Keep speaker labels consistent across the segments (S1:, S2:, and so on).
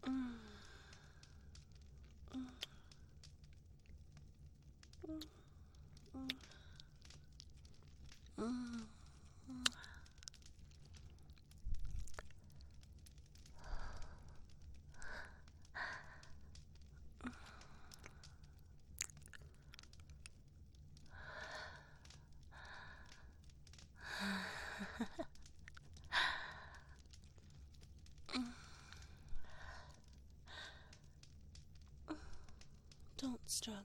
S1: Don't struggle.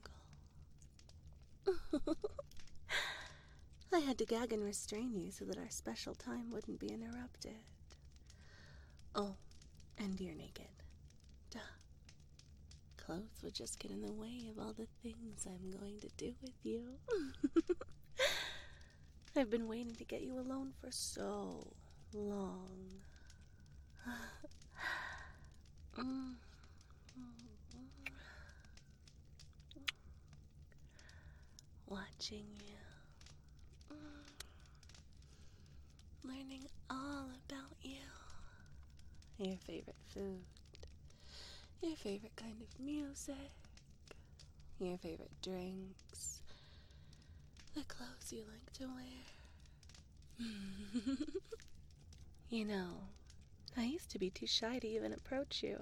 S1: I had to gag and restrain you so that our special time wouldn't be interrupted. Oh, and you're naked. Duh. Clothes would just get in the way of all the things I'm going to do with you. I've been waiting to get you alone for so long. Watching you. Learning all about you. Your favorite food. Your favorite kind of music. Your favorite drinks. The clothes you like to wear. You know, I used to be too shy to even approach you.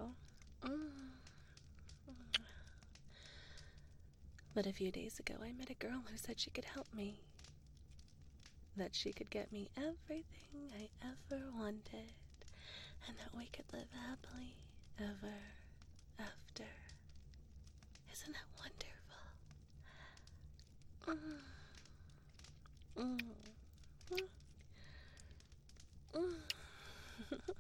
S1: But a few days ago, I met a girl who said she could help me. That she could get me everything I ever wanted. And that we could live happily ever after. Isn't that wonderful?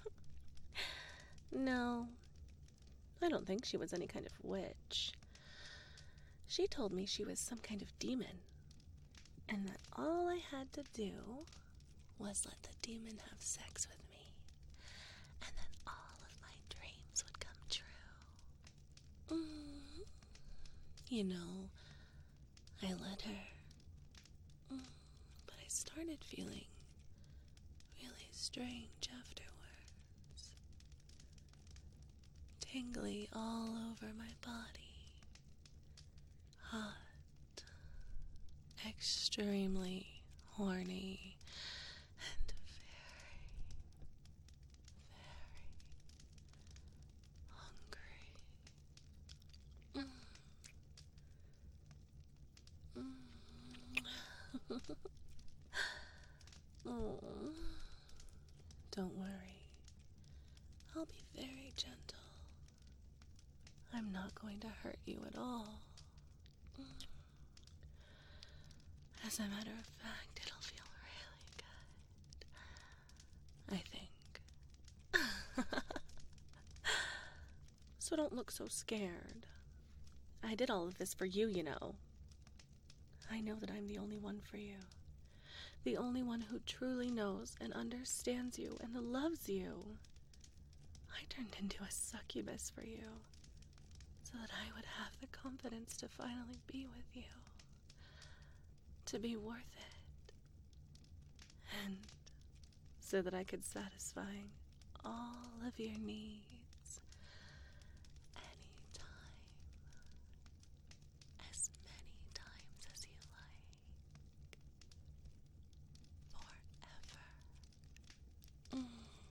S1: No, I don't think she was any kind of witch. She told me she was some kind of demon, and that all I had to do was let the demon have sex with me, and then all of my dreams would come true. You know, I let her, but I started feeling really strange afterwards. Tingly all over my body. Hot. Extremely horny. And very, very hungry. Oh, don't worry. I'll be very gentle. I'm not going to hurt you at all. As a matter of fact, it'll feel really good. I think. So don't look so scared. I did all of this for you, you know. I know that I'm the only one for you. The only one who truly knows and understands you and loves you. I turned into a succubus for you, so that I would have the confidence to finally be with you. To be worth it. And so that I could satisfy all of your needs anytime. As many times as you like. Forever.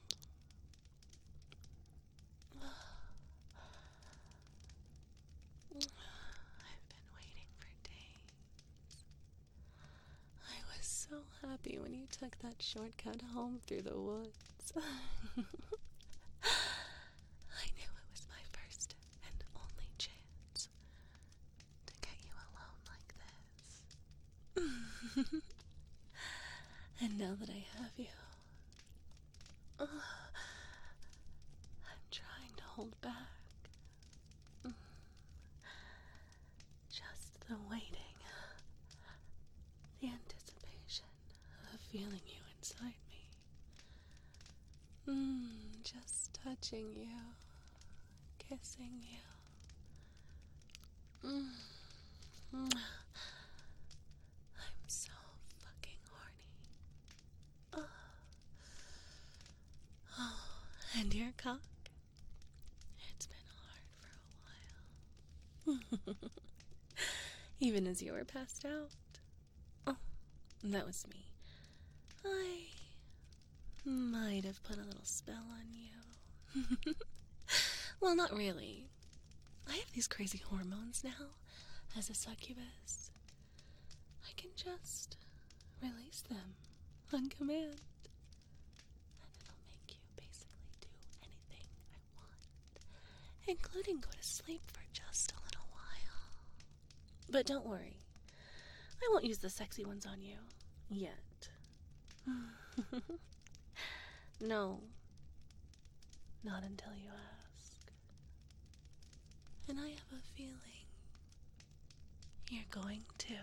S1: I've been waiting for days. I was so happy when you took that shortcut home through the woods. I knew it was my first and only chance to get you alone like this. And now that I have you, I'm trying to hold back. Just the waiting, the anticipation of feeling you inside me. Just touching you, kissing you. I'm so fucking horny. Oh, and your cock? It's been Even as you were passed out. Oh, that was me. I might have put a little spell on you. Well, not really. I have these crazy hormones now as a succubus. I can just release them on command. And it'll make you basically do anything I want, including go to sleep for just a little while. But don't worry, I won't use the sexy ones on you yet. No, not until you ask. And I have a feeling you're going to.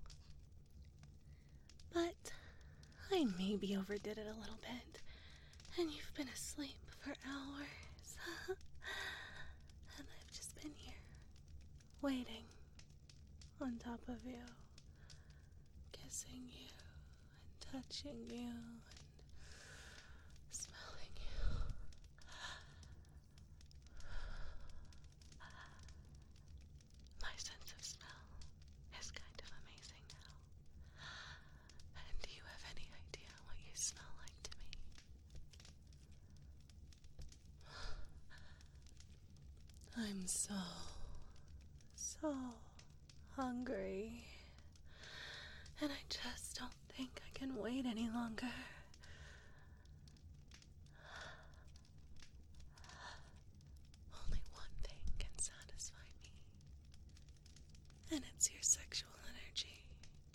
S1: But I maybe overdid it a little bit, and you've been asleep for hours. And I've just been here, waiting on top of you, kissing you, and touching you, and smelling you. My sense of smell is kind of amazing now. And do you have any idea what you smell like to me? I'm so hungry. And I just don't think I can wait any longer. Only one thing can satisfy me. And it's your sexual energy.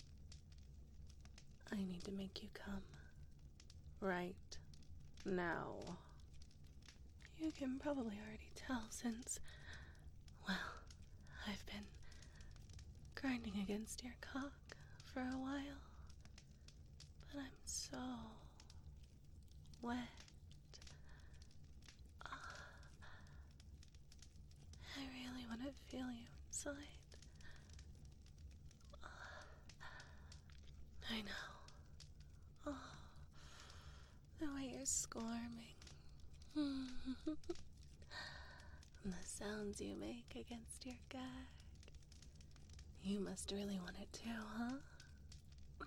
S1: I need to make you come. Right now. You can probably already tell since, well, I've been grinding against your cock for a while. But I'm so wet. I really want to feel you inside. I know. Oh, the way you're squirming. And the sounds you make against your gag. You must really want it too, huh?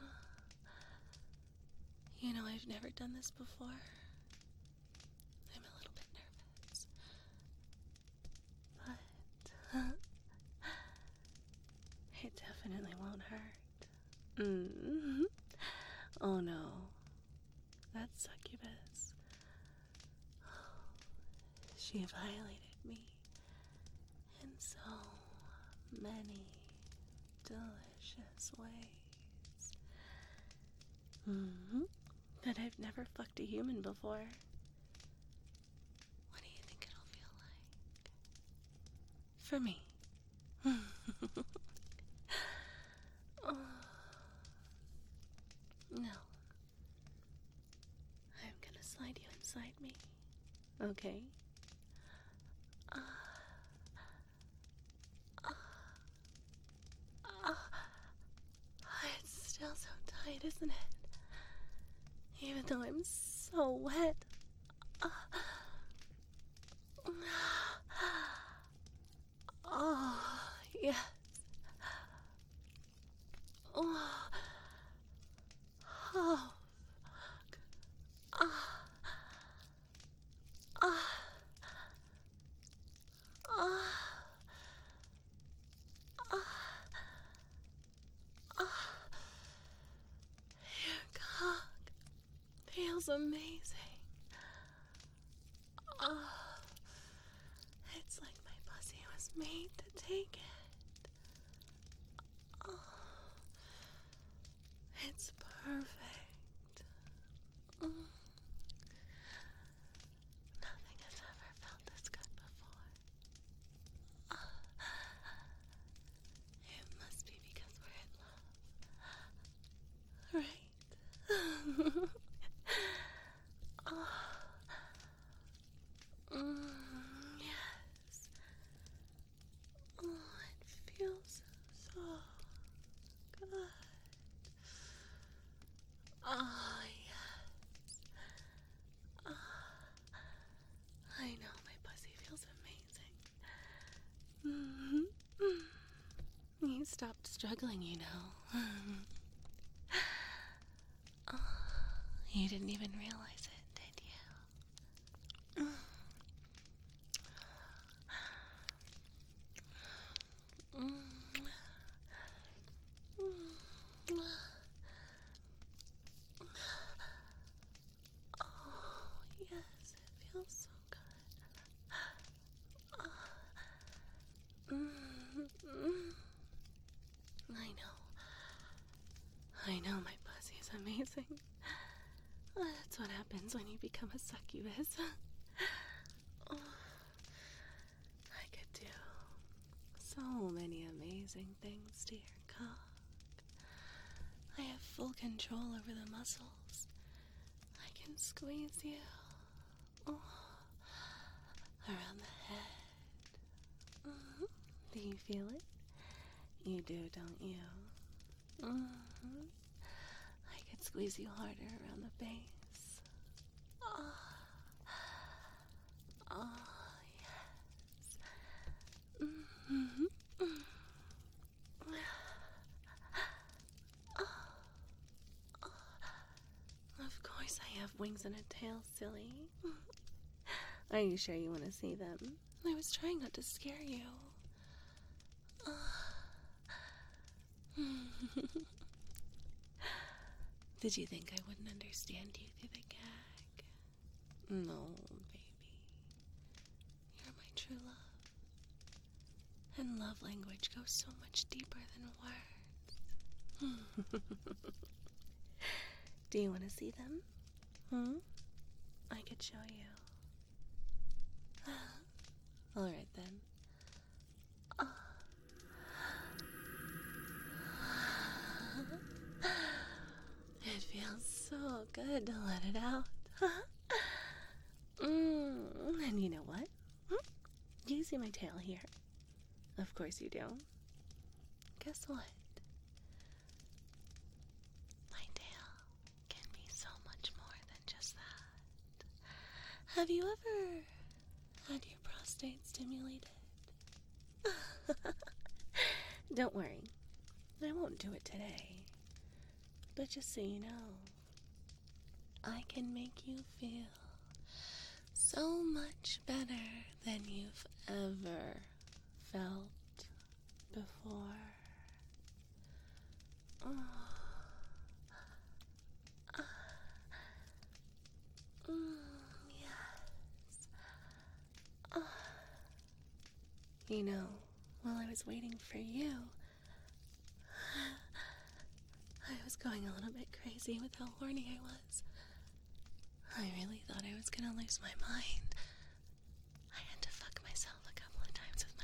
S1: You know, I've never done this before. I'm a little bit nervous. But it definitely won't hurt. Oh no. That's succubus. She violated me in so many delicious ways. But I've never fucked a human before. What do you think it'll feel like? For me. Oh. No. I'm gonna slide you inside me. Okay? It's still so tight, isn't it? Even though I'm so wet. Oh, yes. Oh. Oh. Your cock feels amazing. Oh, it's like my pussy was made to take it. Oh, it's perfect. Nothing has ever felt this good before. It must be because we're in love. Right? Yes. giggling, you know. Oh, you didn't even realize it, did you? Oh, yes, it feels so good. I know my pussy's amazing. That's what happens when you become a succubus. Oh, I could do so many amazing things to your cock. I have full control over the muscles. I can squeeze you around the head. Do you feel it? You do, don't you? I could squeeze you harder around the base. Oh, yes. Of course I have wings and a tail, silly. Are you sure you want to see them? I was trying not to scare you. Did you think I wouldn't understand you through the gag? No, baby. You're my true love. And love language goes so much deeper than words. Do you want to see them? I could show you. Alright then. It feels so good to let it out. And you know what? Do you see my tail here? Of course you do. Guess what? My tail can be so much more than just that. Have you ever had your prostate stimulated? Don't worry. I won't do it today. But just so you know, I can make you feel so much better than you've ever felt before. Yes. You know, while I was waiting for you, I was going a little bit crazy with how horny I was. I really thought I was gonna lose my mind. I had to fuck myself a couple of times with my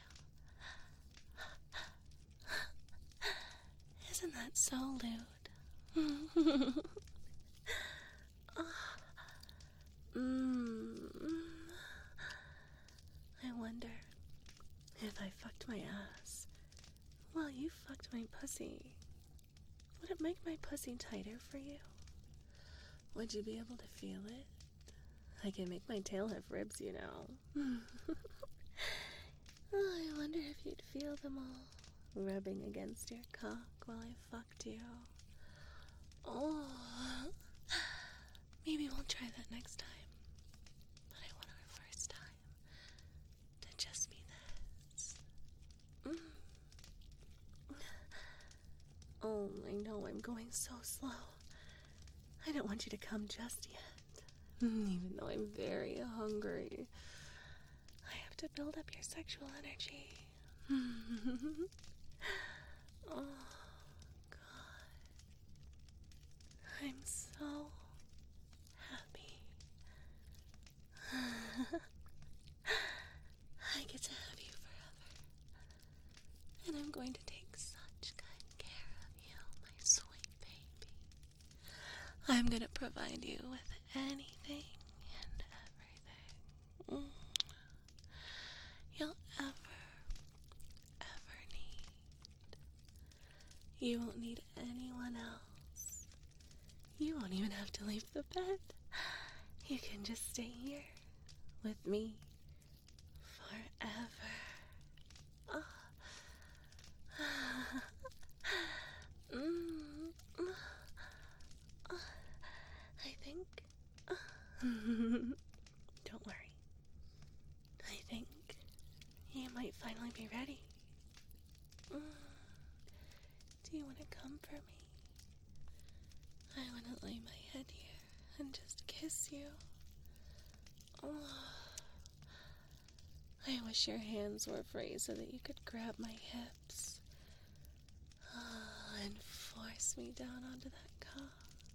S1: own tail. Isn't that so lewd? I wonder if I fucked my ass while you fucked my pussy. Would it make my pussy tighter for you? Would you be able to feel it? I can make my tail have ribs, you know. Oh, I wonder if you'd feel them all rubbing against your cock while I fucked you. Oh, maybe we'll try that next time. But I want our first time to just be this. Oh, I know I'm going so slow. I don't want you to come just yet, even though I'm very hungry. I have to build up your sexual energy. Oh, God. I'm so happy. I get to have you forever. And I'm going to take such good care of you, my sweet baby. I'm going to provide you with anything and everything you'll ever need. You won't need anyone else. You won't even have to leave the bed. You can just stay here with me forever. think? Don't worry. I think you might finally be ready. Do you want to comfort me? I want to lay my head here and just kiss you. I wish your hands were free so that you could grab my hips and force me down onto that cock.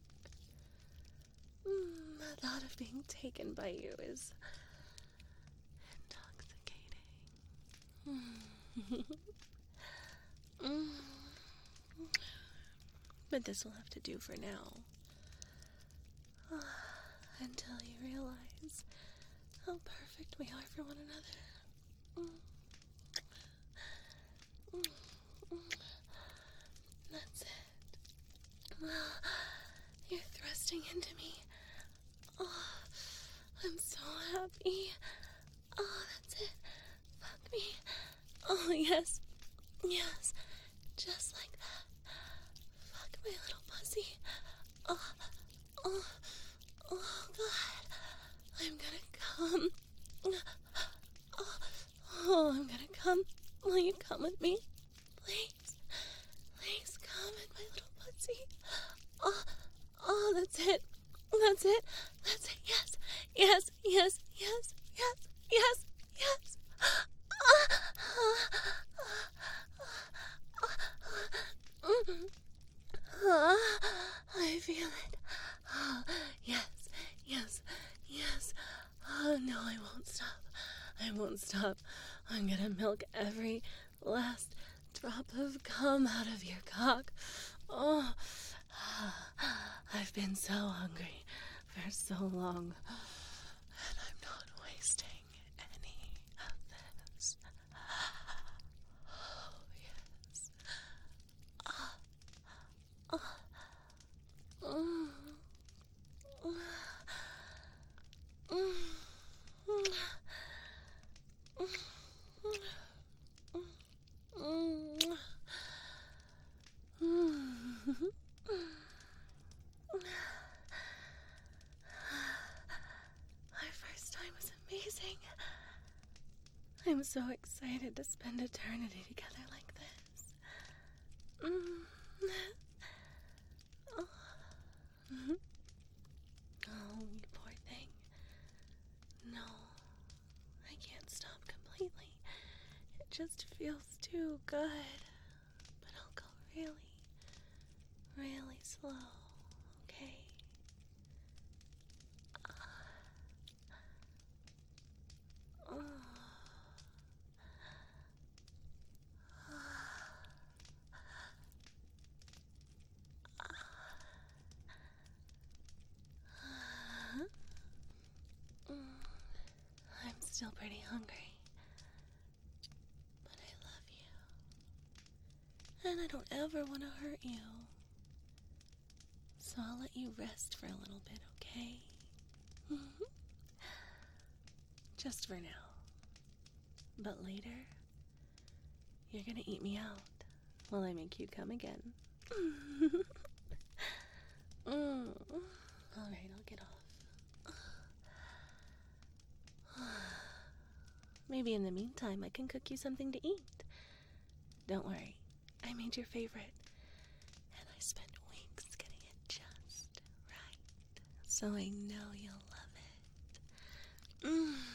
S1: The thought of being taken by you is intoxicating. But this will have to do for now. Until you realize how perfect we are for one another. That's it. You're thrusting into me. I'm so happy. That's it. Fuck me. Yes. Yes. Just like that. Fuck my little pussy. God. I'm gonna come. I'm gonna come. Will you come with me? Please. Please come in my little pussy. That's it. That's it. That's it. Yes. Yes. Yes. Yes. Yes. Yes. Yes. I feel it. Yes. Yes. Yes. No, I won't stop. I won't stop. I'm gonna milk every last drop of cum out of your cock. I've been so hungry for so long, and I'm not wasting any of this. Oh, yes. Our first time was amazing. I'm so excited to spend eternity together like this. Oh, you poor thing. No, I can't stop completely. It just feels too good. But I'll go really, really slow, okay? I'm still pretty hungry. But I love you. And I don't ever want to hurt you. So I'll let you rest for a little bit, okay? Just for now. But later, you're gonna eat me out while I make you come again. Alright, I'll get off. Maybe in the meantime, I can cook you something to eat. Don't worry, I made your favorite. And I spent weeks getting it just right. So I know you'll love it.